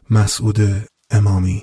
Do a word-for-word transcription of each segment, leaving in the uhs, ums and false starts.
مسعود امامی.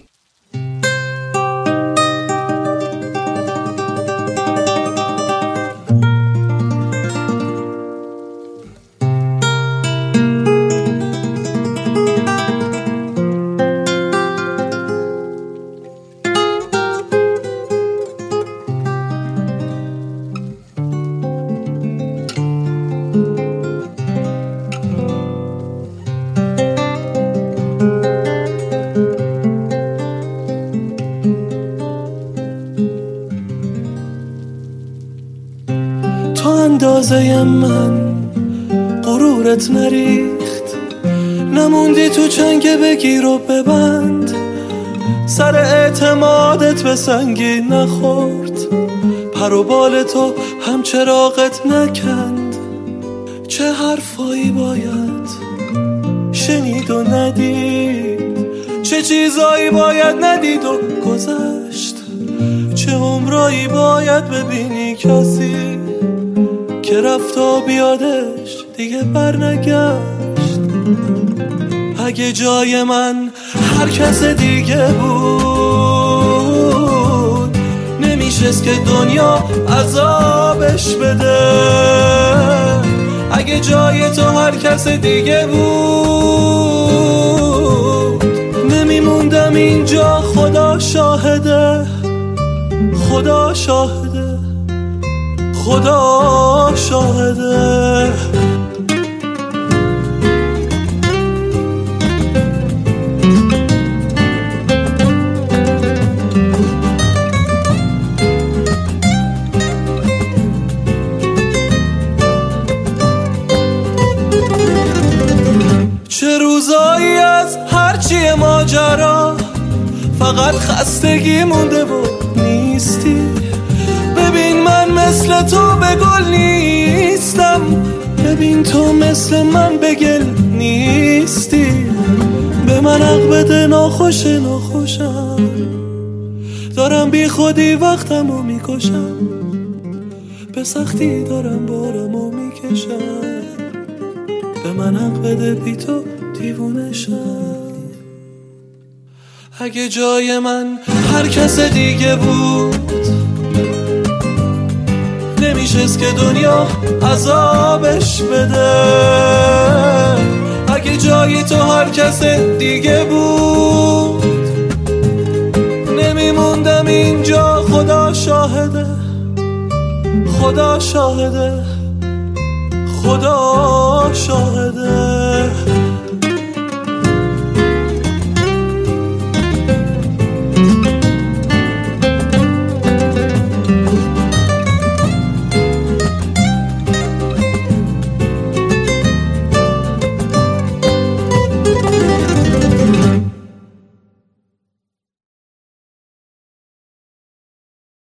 اندازه من غرورت نریخت، نموندی تو چنگ بگیر و ببند، سر اعتمادت به سنگی نخورد، پر و بال تو هم چراغت نکند. چه حرفایی باید شنید و ندید، چه چیزایی باید ندید و گذشت، چه عمرایی باید ببینی کسی که رفت و بیادش دیگه بر نگشت. اگه جای من هر کس دیگه بود، نمیشست که دنیا عذابش بده. اگه جای تو هر کس دیگه بود، نمیموندم اینجا. خدا شاهده، خدا شاهده، خدا شاهده. چه روزایی از هرچی ماجرا فقط خستگی مونده و نیستی. ببین من مثل تو به گل نیستم، ببین تو مثل من به گل نیستی. به من حق بده، ناخوش ناخوشم، دارم بی خودی وقتمو میکشم، به سختی دارم بارمو میکشم. به من حق بده، بی تو دیوونشم. اگه جای من هر کس دیگه بود، نمیشست که دنیا عذابش بده. اگه جای تو هر کس دیگه بود، نمیموندم اینجا. خدا شاهده، خدا شاهده، خدا شاهده.